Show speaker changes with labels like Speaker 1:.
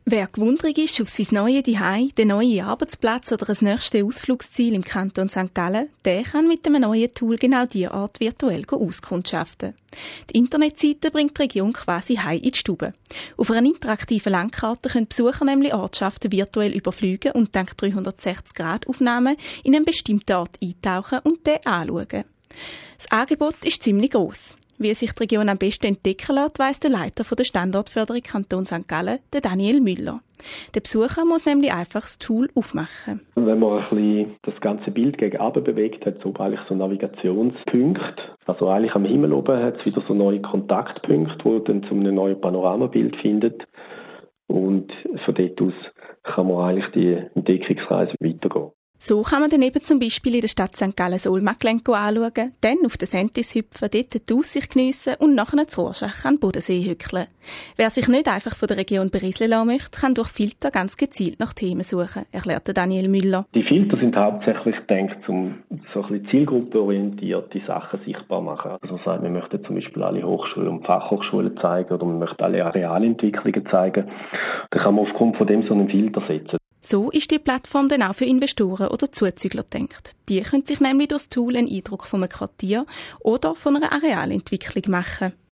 Speaker 1: Wer gewundrig ist auf sein neues Zuhause, den neuen Arbeitsplatz oder ein nächstes Ausflugsziel im Kanton St. Gallen, der kann mit einem neuen Tool genau diese Art virtuell auskundschaften. Die Internetseite bringt die Region quasi heim in die Stube. Auf einer interaktiven Landkarte können Besucher nämlich Ortschaften virtuell überfliegen und dank 360-Grad-Aufnahmen in einen bestimmten Ort eintauchen und den anschauen. Das Angebot ist ziemlich gross. Wie sich die Region am besten entdecken lässt, weiss der Leiter der Standortförderung Kanton St. Gallen, der Daniel Müller. Der Besucher muss nämlich einfach das Tool aufmachen.
Speaker 2: Wenn man ein bisschen das ganze Bild gegen unten bewegt, hat es eigentlich so Navigationspunkte. Also eigentlich am Himmel oben hat es wieder so neue Kontaktpunkte, wo dann zu einem neuen Panoramabild findet. Und von dort aus kann man eigentlich die Entdeckungsreise weitergehen.
Speaker 1: So kann man dann eben zum Beispiel in der Stadt St. Gallen das Olmagelenk anschauen, dann auf den Sentis hüpfen, dort die Aussicht geniessen und nachher zu Rorschach an den Bodensee hückeln. Wer sich nicht einfach von der Region berieseln lassen möchte, kann durch Filter ganz gezielt nach Themen suchen, erklärte Daniel Müller.
Speaker 2: Die Filter sind hauptsächlich gedacht, um so ein bisschen zielgruppenorientierte Sachen sichtbar zu machen. Also sagt, wir möchten zum Beispiel alle Hochschulen und Fachhochschulen zeigen oder wir möchten alle Arealentwicklungen zeigen. Dann kann man aufgrund von dem so einen Filter setzen.
Speaker 1: So ist die Plattform dann auch für Investoren oder Zuzügler gedacht. Die können sich nämlich durch das Tool einen Eindruck von einem Quartier oder von einer Arealentwicklung machen.